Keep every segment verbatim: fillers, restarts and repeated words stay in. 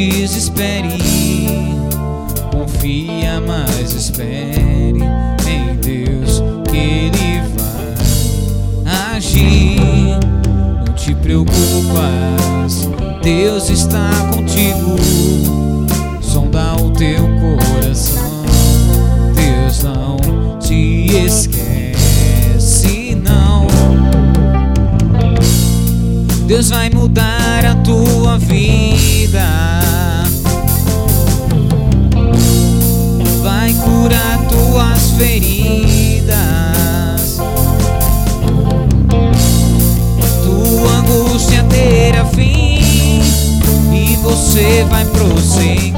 desespere, confia, mas espere em Deus que Ele vai agir. Não te preocupas, Deus está contigo. Sonda o teu coração, Deus não te esquece, não. Deus vai mudar a tua vida, vai curar tuas feridas. Tua angústia terá fim e você vai prosseguir.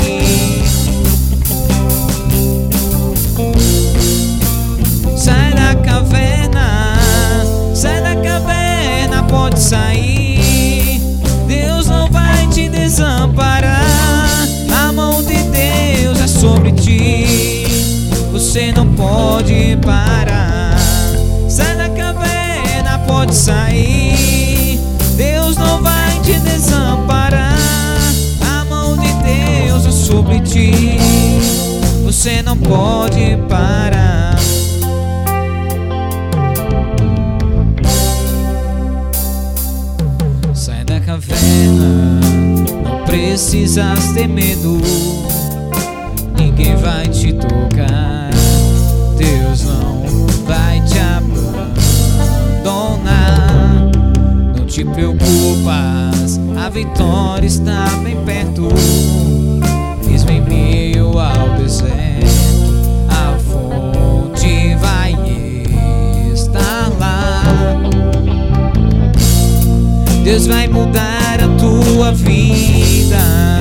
Sai da caverna, sai da caverna, pode sair. Deus não vai te desamparar, a mão de Deus é sobre ti. Você não pode parar. Sai da caverna, pode sair. Deus não vai te desamparar, a mão de Deus é sobre ti. Você não pode parar. Sai da caverna, não precisas ter medo. Ninguém vai te tocar, Deus não vai te abandonar. Não te preocupas, a vitória está bem perto. Mesmo em meio ao deserto, a fonte vai estar lá. Deus vai mudar a tua vida,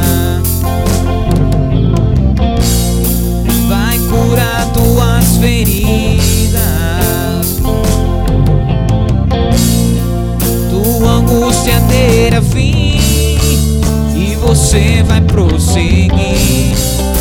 vai curar tuas feridas. Tua angústia terá fim e você vai prosseguir.